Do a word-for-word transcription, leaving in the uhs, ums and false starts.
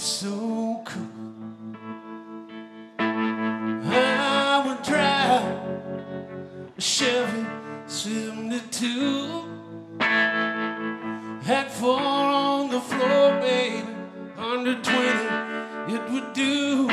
so cool. I would drive a Chevy seventy-two. Had four on the floor, baby, one hundred twenty it would do.